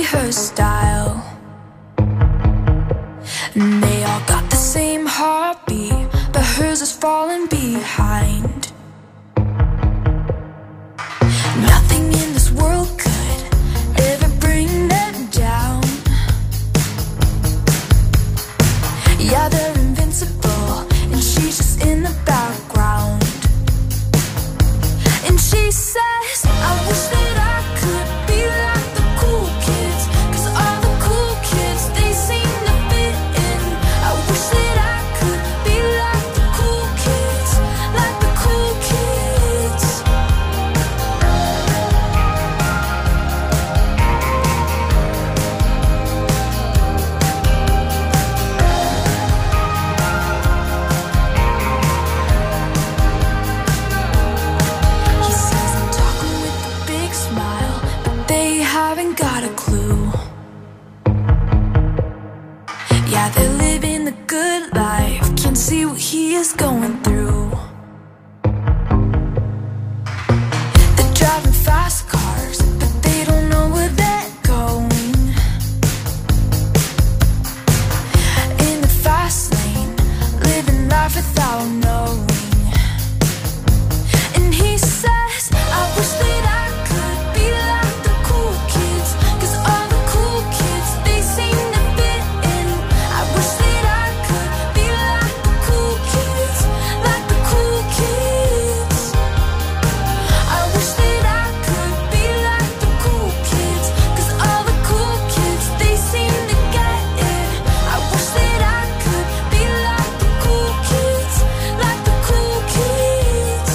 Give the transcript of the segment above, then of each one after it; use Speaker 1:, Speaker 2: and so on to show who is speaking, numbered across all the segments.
Speaker 1: her style. And they all got the same heartbeat, but hers is falling behind. Nothing in this world could ever bring them down. Yeah, they're invincible, and she's just in the background. And she says, I wish that I could be like the cool kids, 'cause all the cool kids, they seem to fit in. I wish that I could be like the cool kids, like the cool kids. He says I'm talking with a big smile, but they haven't got a clue. Yeah, they're living the good life, can't see what he is going through. They're driving fast cars, but they don't know where they're going. In the fast lane, living life without knowing. And he says, I wish that I could be like the cool kids, 'cause all the cool kids, they seem to fit in. I wish that I could be like the cool kids, like the cool kids. I wish that I could be like the cool kids, 'cause all the cool kids, they seem to get it. I wish that I could be like the cool kids, like the cool kids.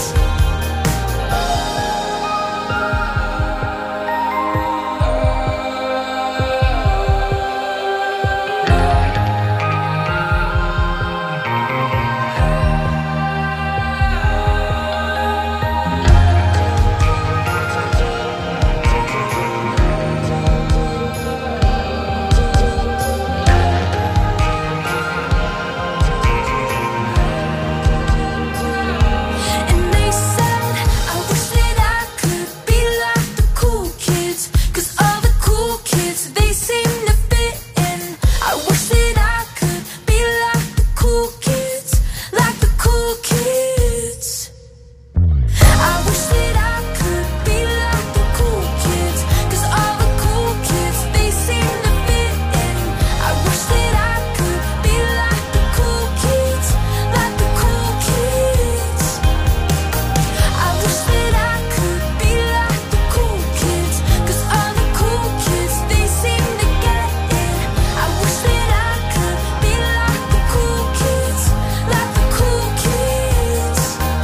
Speaker 1: And they said, I wish that I could be like the cool kids, 'cause all the cool kids, they seem to fit in. I wish that I could be like the cool kids, like the cool kids. I wish that I could be like the cool kids, 'cause all the cool kids, they seem to fit in. I wish that I could be like the cool kids, like the cool kids. I wish that I could be like the cool kids, 'cause all the cool kids, they seem to get it. I wish that I could be like the cool kids, like the cool kids.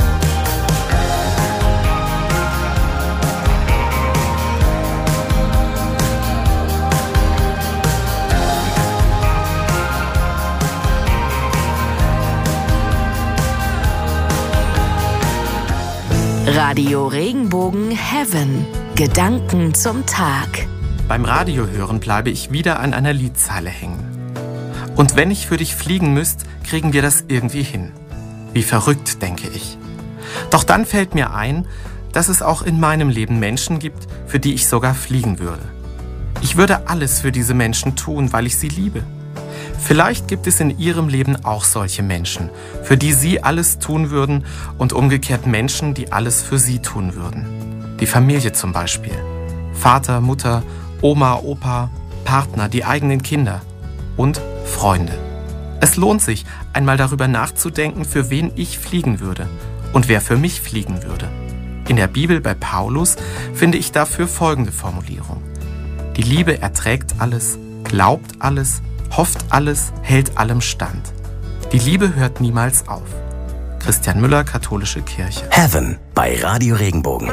Speaker 2: Radio Regenbogen Heaven. Gedanken zum Tag.
Speaker 3: Beim Radiohören bleibe ich wieder an einer Liedzeile hängen. Und wenn ich für dich fliegen müsst, kriegen wir das irgendwie hin. Wie verrückt, denke ich. Doch dann fällt mir ein, dass es auch in meinem Leben Menschen gibt, für die ich sogar fliegen würde. Ich würde alles für diese Menschen tun, weil ich sie liebe. Vielleicht gibt es in ihrem Leben auch solche Menschen, für die sie alles tun würden und umgekehrt Menschen, die alles für sie tun würden. Die Familie zum Beispiel. Vater, Mutter, Oma, Opa, Partner, die eigenen Kinder und Freunde. Es lohnt sich, einmal darüber nachzudenken, für wen ich fliegen würde und wer für mich fliegen würde. In der Bibel bei Paulus finde ich dafür folgende Formulierung. Die Liebe erträgt alles, glaubt alles, hofft alles, hält allem stand. Die Liebe hört niemals auf. Christian Müller, Katholische Kirche.
Speaker 4: Heaven bei Radio Regenbogen.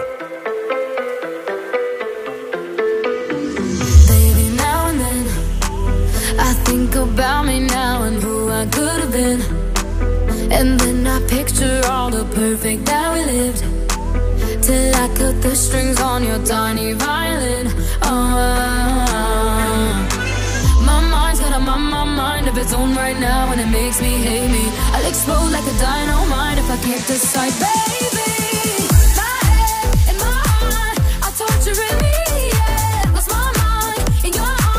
Speaker 1: Baby, now and then I think about me now and who I could have been. And then I picture all the perfect that we lived, till I cut the strings on your tiny violin. My mind's got a mind of its own right now, and it makes me hate me. I'll explode like a dynamite if I can't decide, baby. My head and my heart are torturing me, yeah. Lost my mind in your arms.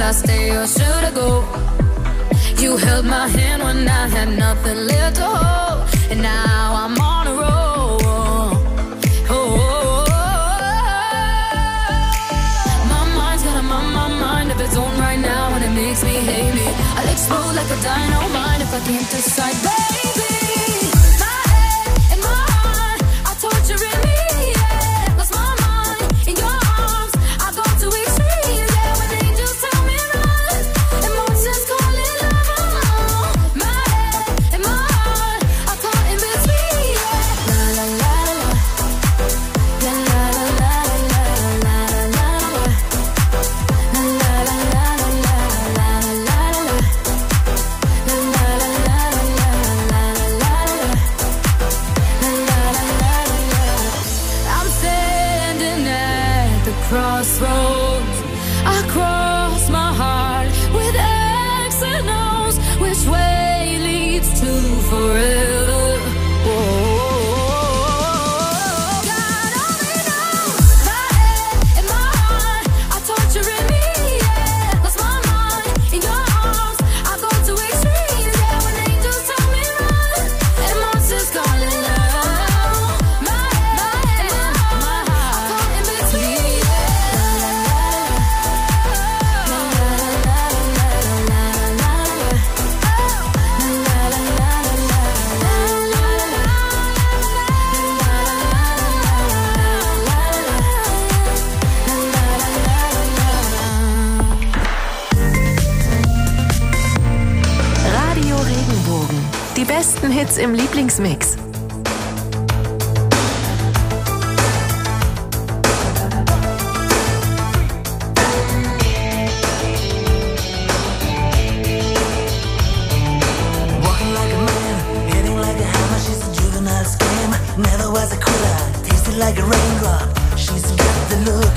Speaker 1: I stay or should I go? You held my hand when I had nothing left to hold, and now I'm on a roll. My mind's got my mind of its own right now, and it makes me hate me. I'll explode like a dynamite if I can't decide, baby. My head and my heart are torturing me. Yeah, lost my mind in your arms. I go to extremes. Yeah, when angels tell me run, emotions calling love. My head and my heart are caught in between. Yeah, la la la la, la la la la la la la, la la la la la la la la. I'm standing at the crossroads. I cross my heart with X and O's. Which way leads to forever? God only knows. My head and my heart are torturing me. Yeah, lost my mind in your arms. I go to extremes. Yeah, when angels tell me run, and monsters calling love. My head and my heart are caught in between.
Speaker 2: Radio Regenbogen. Die besten Hits im Lieblingsmix.
Speaker 5: Walking like a man, hitting like a hammer. She's a juvenile scam. Never was a quitter, tasted like a raindrop. She's got the look.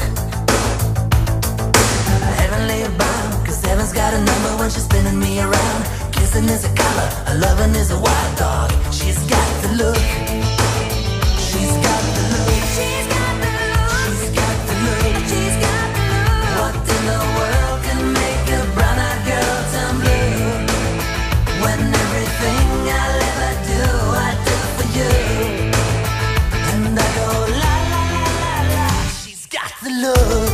Speaker 5: Heavenly bound, 'cause heaven's got a number when she's spinning me around. Kissing is a color, a loving is a wild dog. She's got the look. She's got the look. She's got the look. She's got the look. She's got the look. What in the world can make a brown-eyed girl turn blue? When everything I'll ever do, I do for you. And I go la la la la la. She's got the look.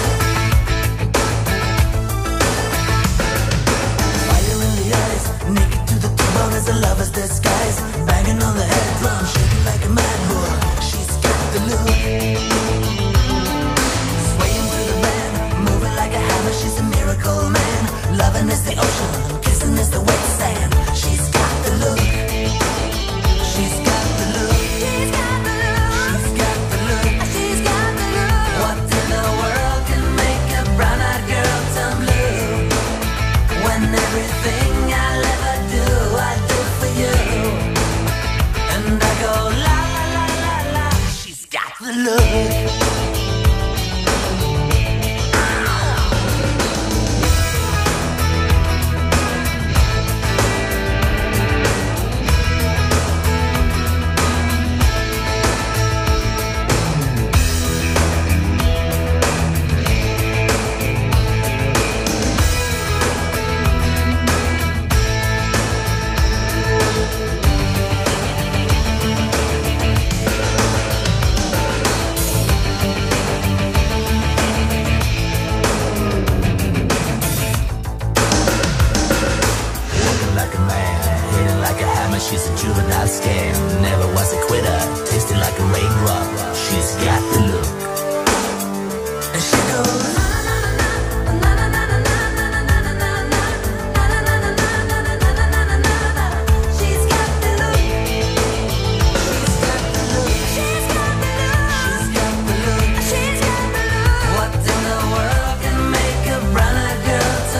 Speaker 5: Fire in the eyes, naked to the bone as a lover's disguise. Banging on the head drum, shaking like a mad bull. She's got the look. Swaying through the band, moving like a hammer. She's a miracle man. Loving is the ocean.